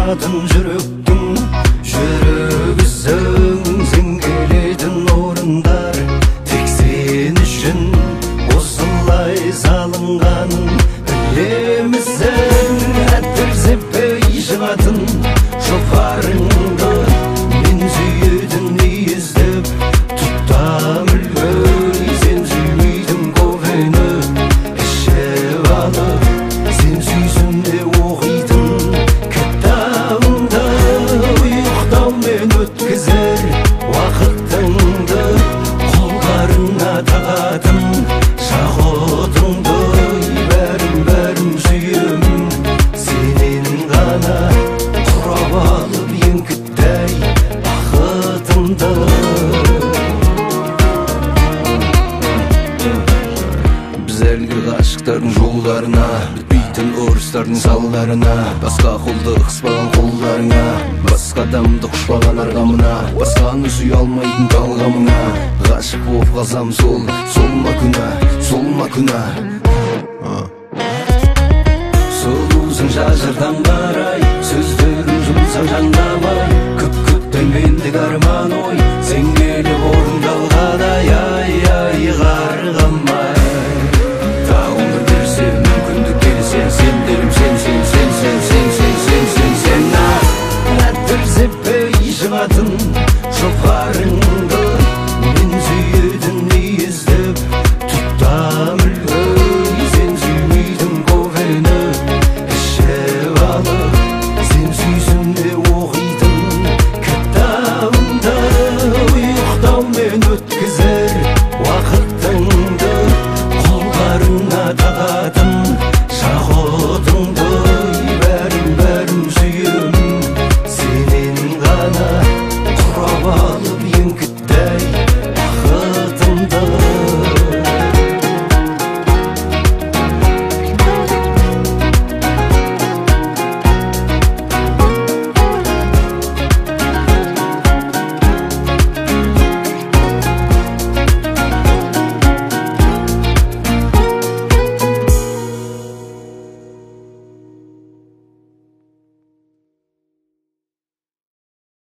жанатын жүректің жүрегізің сен келетін орындар тек сен үшін осылай салынғанын білемізің. әттір сеппей жығатын шоқарыңды мен сүйетін іздеп тұттам үлгі. сен сүймейтін кофені ішіп алып сен сүйсін де оқитын кітабыңды ұйықтаумен өткізер уақытыңды қолдарыңа тағатын жақұтыңды. бәрін сүйемін сенен ғана құрап алып еңкіттай бақытымды. біз әлгі ғашықтардың жолдарына бітпейтін ұрыстардың салдарына басқа қолды қыспаған қолдарыңа басқа адамды құшпаған арғамына басқаны сүй алмайтын талғамыңа ғашық болып қалсам сол ма күнә, сол ма күнә. сұлусың шашырдан қара